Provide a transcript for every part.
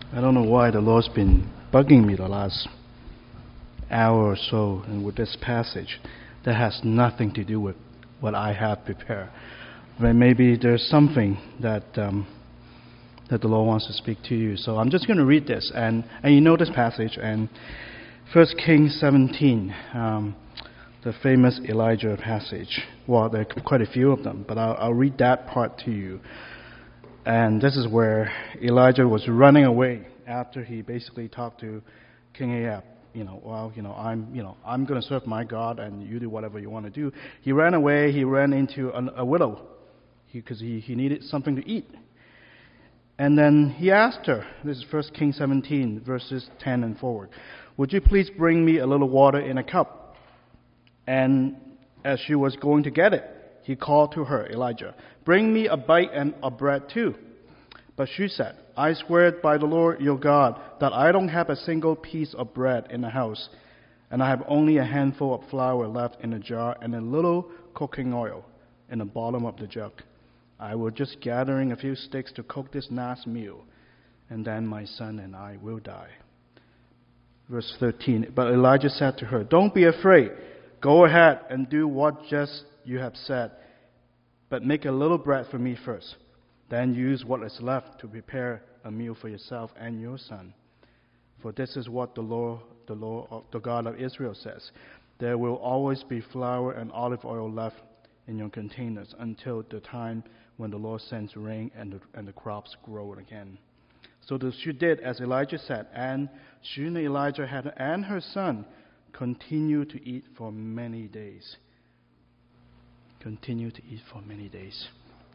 I don't know why the Lord's been bugging me the last hour or so and with this passage that has nothing to do with what I have prepared. But maybe there's something that that the Lord wants to speak to you. So I'm just going to read this, and you know this passage, and 1 Kings 17, the famous Elijah passage. Well, there are quite a few of them, but I'll read that part to you. And this is where Elijah was running away after he basically talked to King Ahab. I'm going to serve my God, and you do whatever you want to do. He ran away. He ran into a widow because he needed something to eat. And then he asked her, this is 1 Kings 17, verses 10 and forward, "Would you please bring me a little water in a cup?" And as she was going to get it, he called to her, Elijah, "Bring me a bite and a bread too." But she said, "I swear by the Lord your God that I don't have a single piece of bread in the house, and I have only a handful of flour left in a jar and a little cooking oil in the bottom of the jug. I was just gathering a few sticks to cook this last meal, and then my son and I will die." Verse 13, "But Elijah said to her, 'Don't be afraid. Go ahead and do what just you have said, but make a little bread for me first. Then use what is left to prepare a meal for yourself and your son. For this is what the God of Israel says. There will always be flour and olive oil left in your containers until the time when the Lord sends rain and the crops grow again.' So she did as Elijah said, and soon Elijah and her son continued to eat for many days." Continue to eat for many days.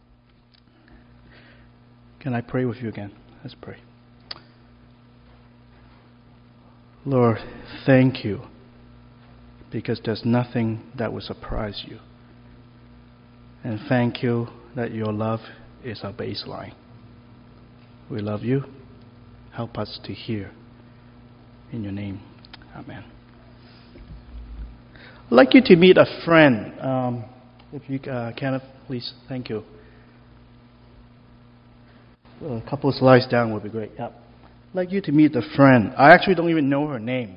Can I pray with you again? Let's pray. Lord, thank you, because there's nothing that will surprise you. And thank you that your love is our baseline. We love you. Help us to hear. In your name, amen. I'd like you to meet a friend. If you can, please. Thank you. A couple of slides down would be great. Yeah. I'd like you to meet a friend. I actually don't even know her name.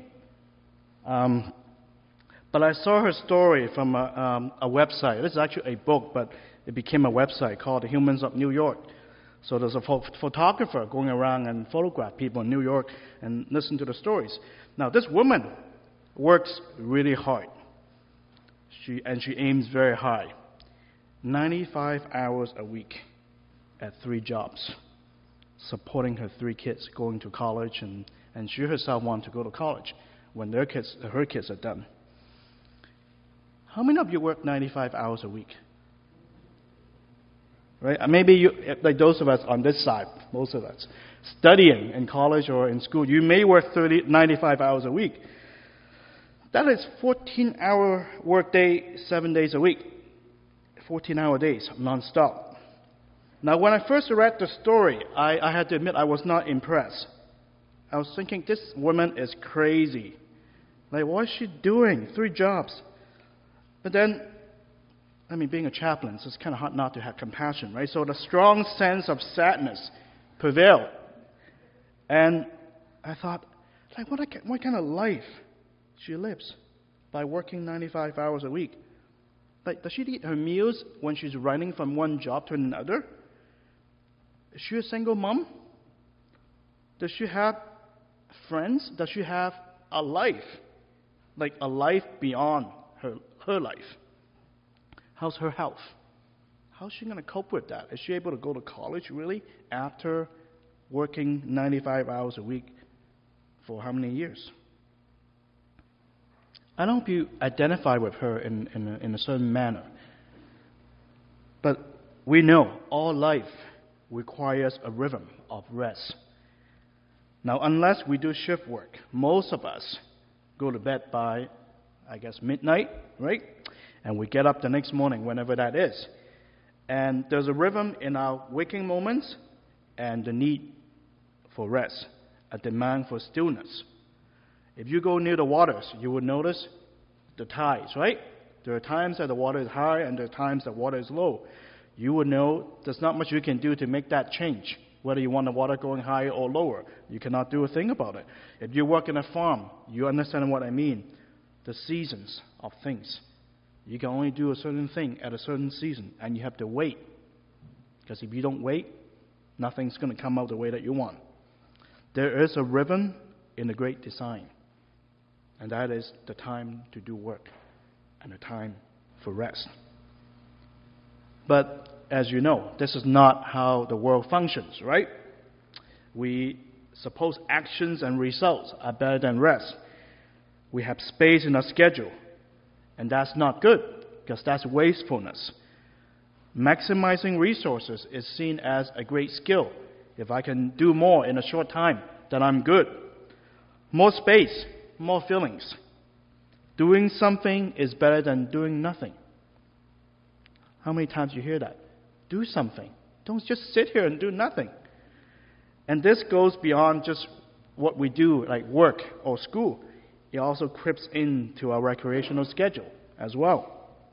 But I saw her story from a website. This is actually a book, but it became a website called The Humans of New York. So there's a photographer going around and photograph people in New York and listen to the stories. Now, this woman works really hard. She aims very high. 95 hours a week at 3 jobs, supporting her 3 kids going to college, and she herself wants to go to college when her kids are done. How many of you work 95 hours a week? Right? Maybe you, like those of us on this side, most of us, studying in college or in school, you may work 95 hours a week. That is 14-hour workday, 7 days a week. 14-hour days, non-stop. Now, when I first read the story, I had to admit I was not impressed. I was thinking, this woman is crazy. Like, what is she doing? 3 jobs. But then, being a chaplain, so it's kind of hard not to have compassion, right? So the strong sense of sadness prevailed. And I thought, like, what kind of life she lives by working 95 hours a week? Like, does she eat her meals when she's running from one job to another? Is she a single mom? Does she have friends? Does she have a life? Like a life beyond her life? How's her health? How's she going to cope with that? Is she able to go to college, really, after working 95 hours a week for how many years? I don't know if you identify with her in a certain manner. But we know all life requires a rhythm of rest. Now, unless we do shift work, most of us go to bed by, midnight, right? And we get up the next morning, whenever that is. And there's a rhythm in our waking moments and the need for rest, a demand for stillness. If you go near the waters, you will notice the tides, right? There are times that the water is high and there are times that water is low. You will know there's not much you can do to make that change. whether you want the water going higher or lower. You cannot do a thing about it. If you work in a farm, you understand what I mean. The seasons of things. You can only do a certain thing at a certain season, and you have to wait. Because if you don't wait, nothing's going to come out the way that you want. There is a rhythm in the great design, and that is the time to do work and the time for rest. But as you know, this is not how the world functions, right? We suppose actions and results are better than rest. We have space in our schedule, and that's not good, because that's wastefulness. Maximizing resources is seen as a great skill. If I can do more in a short time, then I'm good. More space, more feelings. Doing something is better than doing nothing. How many times you hear that? Do something. Don't just sit here and do nothing. And this goes beyond just what we do, like work or school. It also creeps into our recreational schedule as well.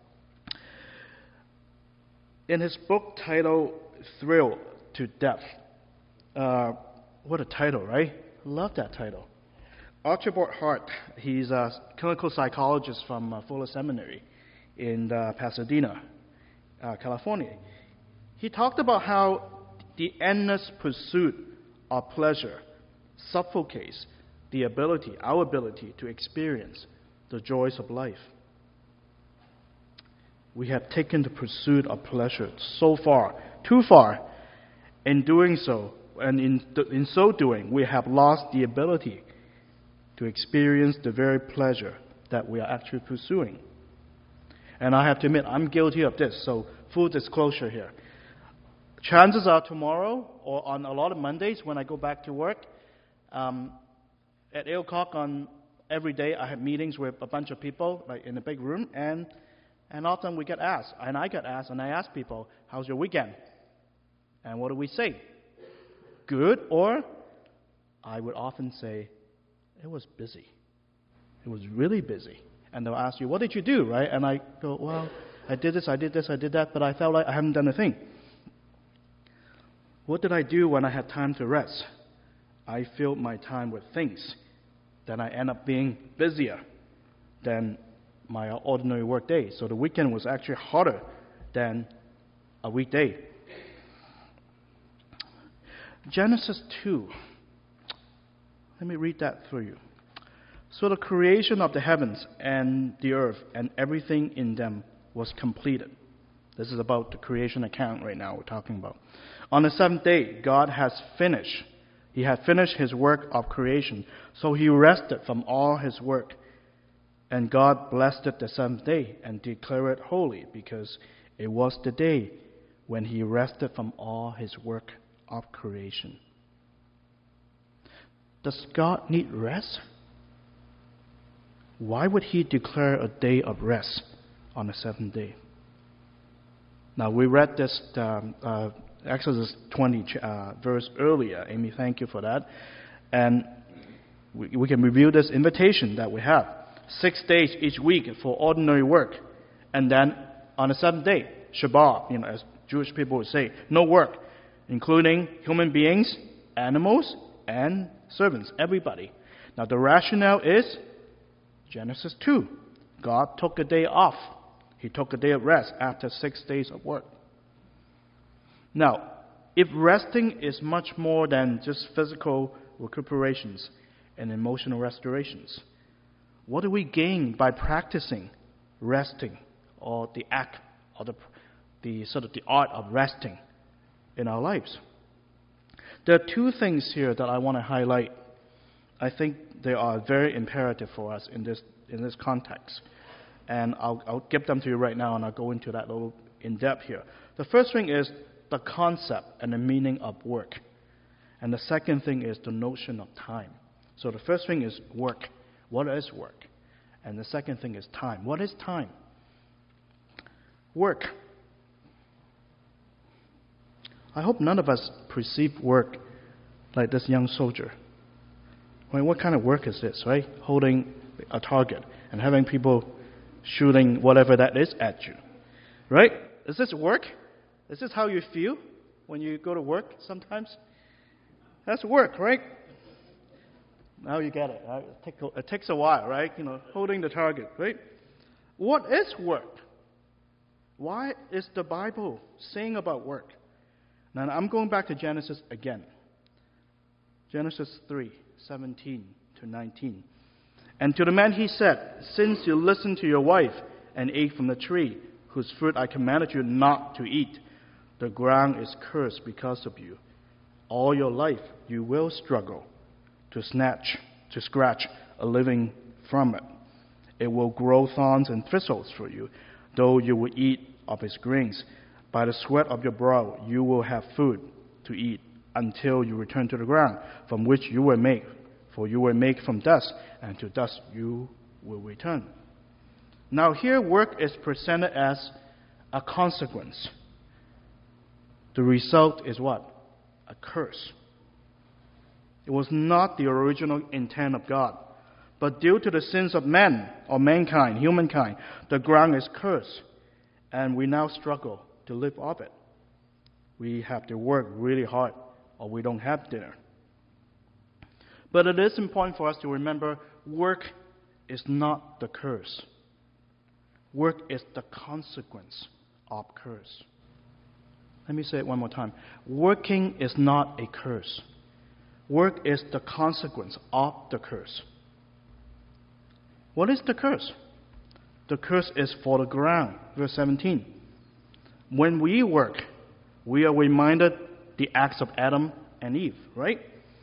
In his book titled Thrilled to Death, what a title, right? Love that title. Archibald Hart, he's a clinical psychologist from Fuller Seminary in Pasadena, California. He talked about how the endless pursuit of pleasure suffocates our ability to experience the joys of life. We have taken the pursuit of pleasure so far, too far. In doing so, and in so doing, we have lost the ability to experience the very pleasure that we are actually pursuing. And I have to admit, I'm guilty of this, so full disclosure here. Chances are tomorrow, or on a lot of Mondays when I go back to work, at 8 o'clock on every day I have meetings with a bunch of people, like in a big room, and often we get asked, and I get asked, and I ask people, how's your weekend? And what do we say? Good, or I would often say, it was busy. It was really busy. And they'll ask you, what did you do, right? And I go, well, I did this, I did that, but I felt like I haven't done a thing. What did I do when I had time to rest? I filled my time with things. Then I end up being busier than my ordinary work day. So the weekend was actually harder than a weekday. Genesis 2. Let me read that for you. So the creation of the heavens and the earth and everything in them was completed. This is about the creation account right now we're talking about. On the seventh day, God has finished. He had finished his work of creation. So he rested from all his work. And God blessed the seventh day and declared it holy, because it was the day when he rested from all his work of creation. Does God need rest? Why would he declare a day of rest on the seventh day? Now, we read this Exodus 20 verse earlier. Amy, thank you for that. And we can review this invitation that we have. 6 days each week for ordinary work. And then on the seventh day, Shabbat, as Jewish people would say, no work, including human beings, animals, and servants, everybody. Now, the rationale is Genesis 2. God took a day off. He took a day of rest after 6 days of work. Now, if resting is much more than just physical recuperations and emotional restorations, what do we gain by practicing resting, or the act, or the art of resting in our lives? There are two things here that I want to highlight. I think they are very imperative for us in this context. And I'll give them to you right now, and I'll go into that a little in depth here. The first thing is the concept and the meaning of work. And the second thing is the notion of time. So the first thing is work. What is work? And the second thing is time. What is time? Work. I hope none of us perceive work like this young soldier. I mean, what kind of work is this, right? Holding a target and having people shooting whatever that is at you, right? Is this work? Is this how you feel when you go to work sometimes? That's work, right? Now you get it. It takes a while, right? Holding the target, right? What is work? Why is the Bible saying about work? Now I'm going back to Genesis again. Genesis 3:17-19. And to the man he said, since you listened to your wife and ate from the tree, whose fruit I commanded you not to eat, the ground is cursed because of you. All your life you will struggle to scratch a living from it. It will grow thorns and thistles for you, though you will eat of its grains. By the sweat of your brow you will have food to eat until you return to the ground from which you were made. For you were made from dust, and to dust you will return. Now here work is presented as a consequence. The result is what? A curse. It was not the original intent of God. But due to the sins of men, or mankind, humankind, the ground is cursed. And we now struggle to live off it. We have to work really hard, or we don't have dinner. But it is important for us to remember, work is not the curse. Work is the consequence of curse. Let me say it one more time. Working is not a curse. Work is the consequence of the curse. What is the curse? The curse is for the ground. Verse 17. When we work, we are reminded the acts of Adam and Eve, right?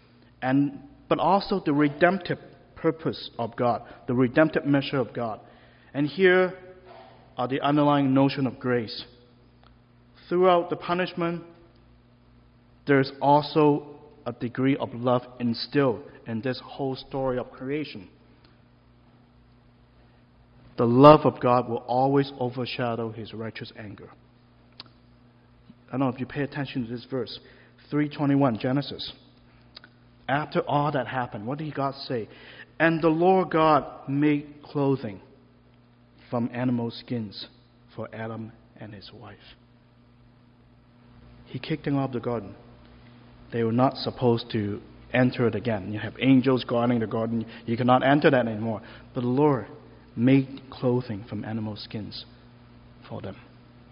But also the redemptive purpose of God, the redemptive measure of God. And here are the underlying notion of grace. Throughout the punishment, there's also a degree of love instilled in this whole story of creation. The love of God will always overshadow His righteous anger. I don't know if you pay attention to this verse, 3:21, Genesis. After all that happened, what did God say? And the Lord God made clothing from animal skins for Adam and his wife. He kicked them out of the garden. They were not supposed to enter it again. You have angels guarding the garden. You cannot enter that anymore. But the Lord made clothing from animal skins for them.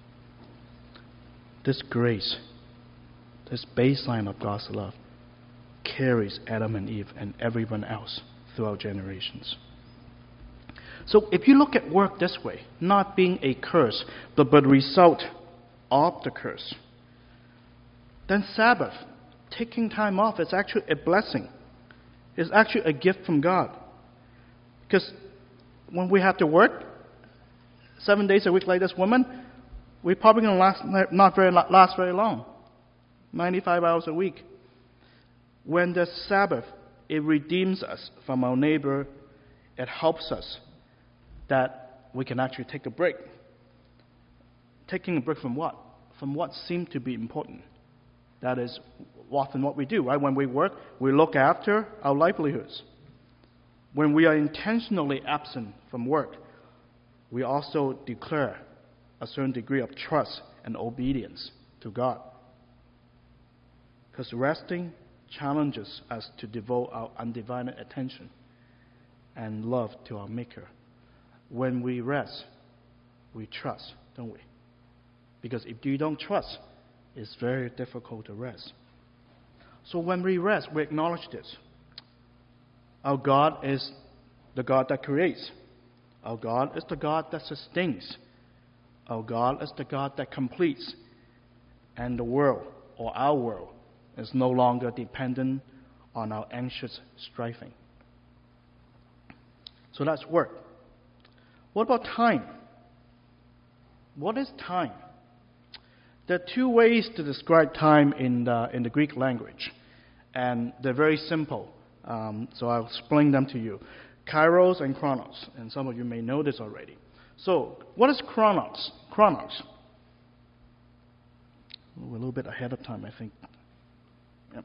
This grace, this baseline of God's love, carries Adam and Eve and everyone else throughout generations. So if you look at work this way, not being a curse, but result of the curse, then Sabbath, taking time off, is actually a blessing. It's actually a gift from God. Because when we have to work 7 days a week like this woman, we're probably going to last very long. 95 hours a week. When the Sabbath, it redeems us from our neighbor. It helps us that we can actually take a break. Taking a break from what? From what seemed to be important. That is often what we do, right? When we work, we look after our livelihoods. When we are intentionally absent from work, we also declare a certain degree of trust and obedience to God. Because resting challenges us to devote our undivided attention and love to our Maker. When we rest, we trust, don't we? Because if you don't trust, it's very difficult to rest. So when we rest, we acknowledge this. Our God is the God that creates. Our God is the God that sustains. Our God is the God that completes. And the world, or our world, is no longer dependent on our anxious striving. So that's work. What about time? What is time? There are two ways to describe time in the Greek language, and they're very simple. So I'll explain them to you. Kairos and chronos, and some of you may know this already. So, what is chronos? Chronos. We're a little bit ahead of time, I think. Yep.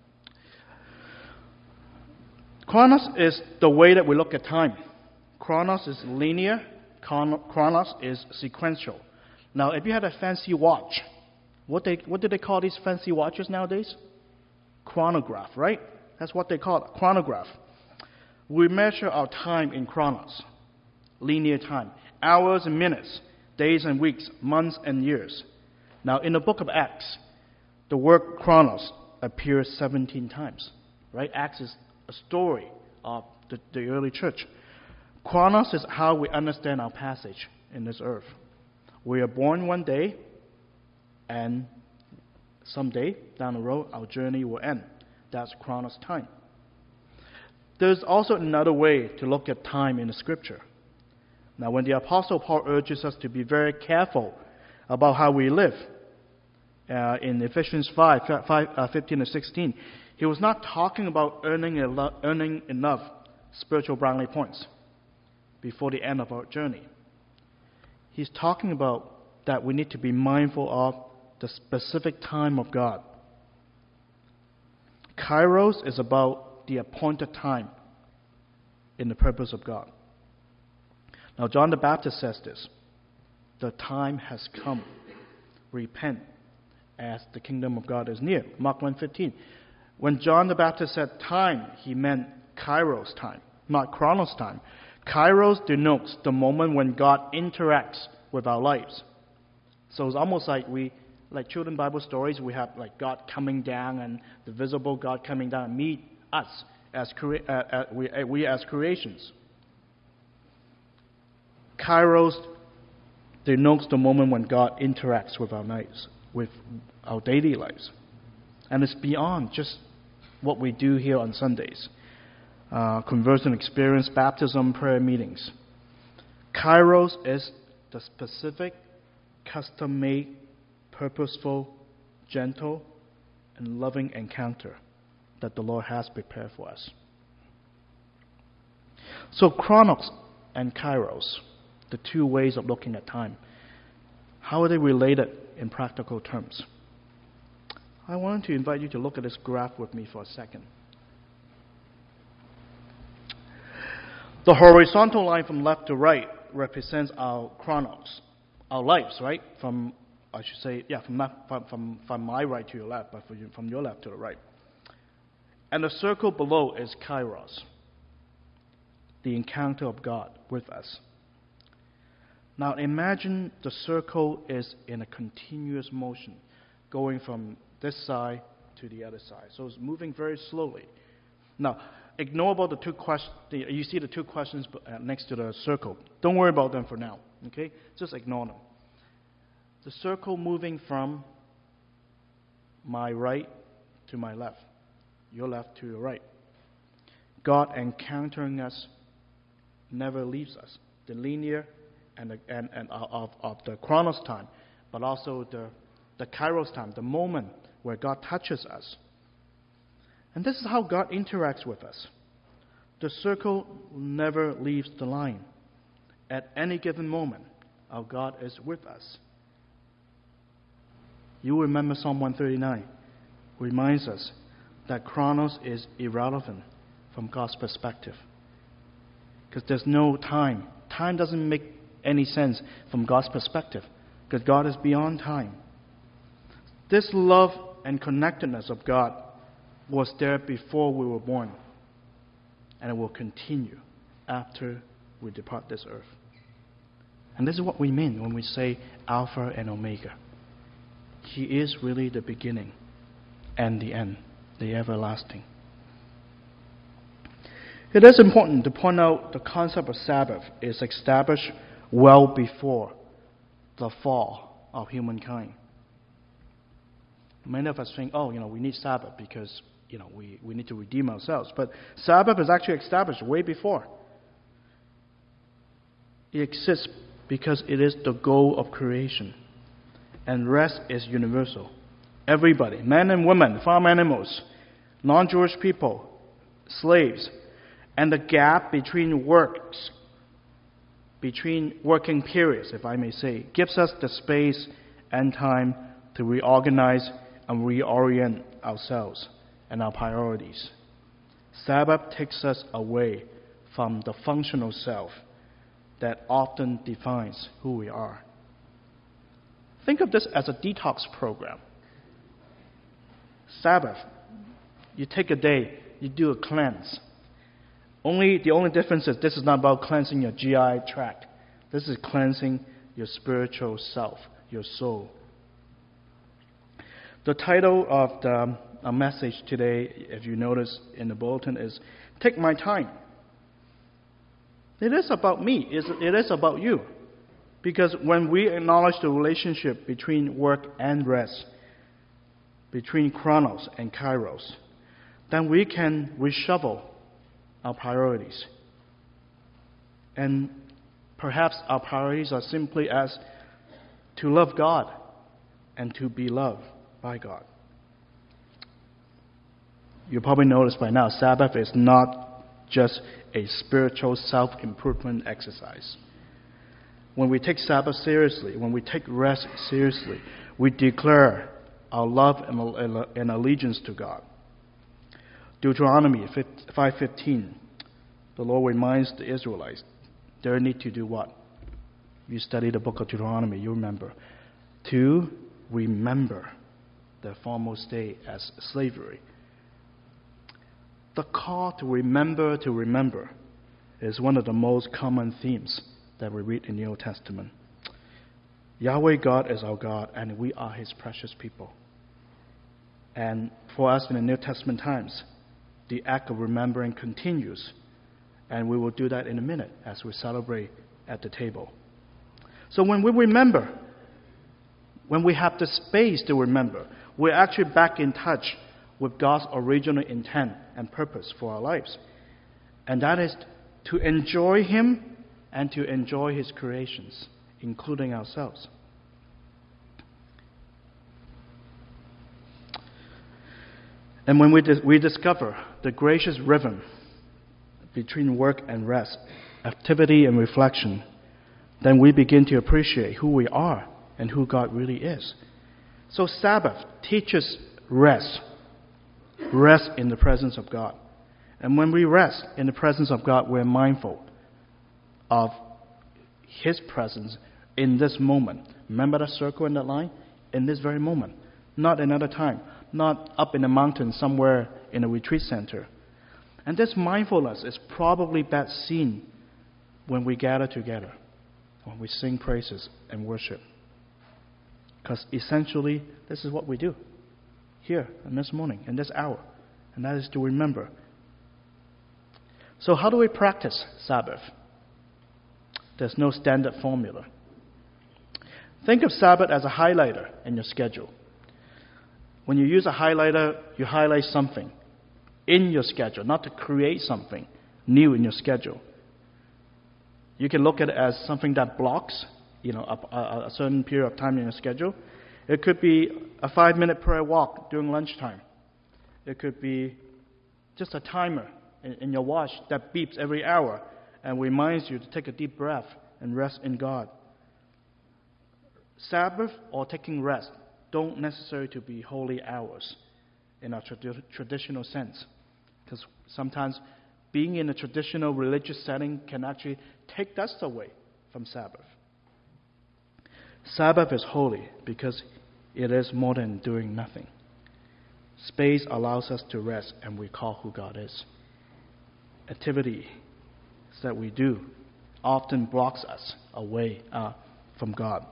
Chronos is the way that we look at time. Chronos is linear. Chronos is sequential. Now, if you had a fancy watch, what do they call these fancy watches nowadays? chronograph, right? That's what they call it, chronograph. We measure our time in chronos, linear time, hours and minutes, days and weeks, months and years. Now, in the book of Acts, the word chronos appears 17 times, right? Acts is a story of the early church. Chronos is how we understand our passage in this earth. We are born one day, and someday down the road, our journey will end. That's chronos time. There's also another way to look at time in the Scripture. Now, when the Apostle Paul urges us to be very careful about how we live, in Ephesians 5:15 to 16, he was not talking about earning enough spiritual brownie points before the end of our journey. He's talking about that we need to be mindful of the specific time of God. Kairos is about the appointed time in the purpose of God. Now, John the Baptist says this: the time has come. Repent, as the kingdom of God is near. Mark 1:15. When John the Baptist said time, he meant Kairos time, not Chronos time. Kairos denotes the moment when God interacts with our lives. So it's almost like children's Bible stories, we have like God coming down and the visible God coming down and meet us as we as creations. Kairos denotes the moment when God interacts with our lives, with our daily lives. And it's beyond just what we do here on Sundays. Conversion experience, baptism, prayer meetings. Kairos is the specific, custom-made, purposeful, gentle, and loving encounter that the Lord has prepared for us. So Chronos and Kairos, the two ways of looking at time, how are they related in practical terms? I wanted to invite you to look at this graph with me for a second. The horizontal line from left to right represents our chronos, our lives, right? From my right to your left, but from your left to the right. And the circle below is Kairos, the encounter of God with us. Now imagine the circle is in a continuous motion, going from this side to the other side. So it's moving very slowly. Now, ignore about the two questions. You see the two questions next to the circle. Don't worry about them for now. Okay? Just ignore them. The circle moving from my right to my left, your left to your right. God encountering us never leaves us. The linear and of the chronos time, but also the kairos time, the moment where God touches us. And this is how God interacts with us. The circle never leaves the line. At any given moment, our God is with us. You remember Psalm 139 reminds us that chronos is irrelevant from God's perspective. Because there's no time. Time doesn't make any sense from God's perspective, because God is beyond time. This love and connectedness of God was there before we were born, and it will continue after we depart this earth. And this is what we mean when we say Alpha and Omega. He is really the beginning and the end, the everlasting. It is important to point out the concept of Sabbath is established well before the fall of humankind. Many of us think, we need Sabbath because, we need to redeem ourselves. But Sabbath is actually established way before. It exists because it is the goal of creation. And rest is universal. Everybody, men and women, farm animals, non-Jewish people, slaves, and the gap between working periods, if I may say, gives us the space and time to reorganize and reorient ourselves and our priorities. Sabbath takes us away from the functional self that often defines who we are. Think of this as a detox program. Sabbath You take a day, you do a cleanse. The only difference is this is not about cleansing your GI tract. This is cleansing your spiritual self, your soul. The title of our message today, if you notice in the bulletin, is Take My Time. It is about me. It is about you. Because when we acknowledge the relationship between work and rest, between chronos and kairos, then we can reshuffle our priorities. And perhaps our priorities are simply as to love God and to be loved by God. You probably noticed by now, Sabbath is not just a spiritual self-improvement exercise. When we take Sabbath seriously, when we take rest seriously, we declare our love and allegiance to God. Deuteronomy 5:15, the Lord reminds the Israelites, they need to do what? You study the book of Deuteronomy, you remember. To remember the foremost day as slavery. The call to remember is one of the most common themes that we read in the Old Testament. Yahweh God is our God, and we are His precious people. And for us in the New Testament times, the act of remembering continues, and we will do that in a minute as we celebrate at the table. So when we remember, when we have the space to remember, we're actually back in touch with God's original intent and purpose for our lives. And that is to enjoy Him and to enjoy His creations, including ourselves. And when we discover the gracious rhythm between work and rest, activity and reflection, then we begin to appreciate who we are and who God really is. So Sabbath teaches rest in the presence of God. And when we rest in the presence of God, we're mindful of His presence in this moment. Remember that circle in that line? In this very moment. Not another time. Not up in the mountain somewhere in a retreat center. And this mindfulness is probably best seen when we gather together, when we sing praises and worship. Because essentially, this is what we do here in this morning, in this hour. And that is to remember. So how do we practice Sabbath? There's no standard formula. Think of Sabbath as a highlighter in your schedule. When you use a highlighter, you highlight something in your schedule, not to create something new in your schedule. You can look at it as something that blocks, a certain period of time in your schedule. It could be a 5-minute prayer walk during lunchtime. It could be just a timer in your watch that beeps every hour and reminds you to take a deep breath and rest in God. Sabbath or taking rest don't necessarily to be holy hours in a traditional sense. Because sometimes being in a traditional religious setting can actually take dust away from Sabbath. Sabbath is holy because it is more than doing nothing. Space allows us to rest and recall who God is. Activity that we do often blocks us away from God.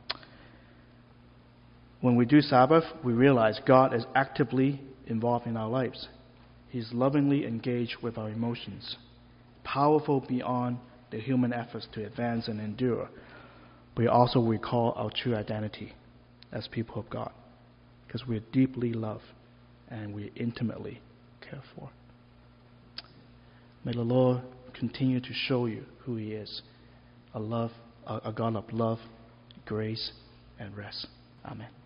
When we do Sabbath, we realize God is actively involved in our lives. He's lovingly engaged with our emotions, powerful beyond the human efforts to advance and endure. We also recall our true identity as people of God, because we're deeply loved and we're intimately cared for. May the Lord continue to show you who He is, a God of love, grace, and rest. Amen.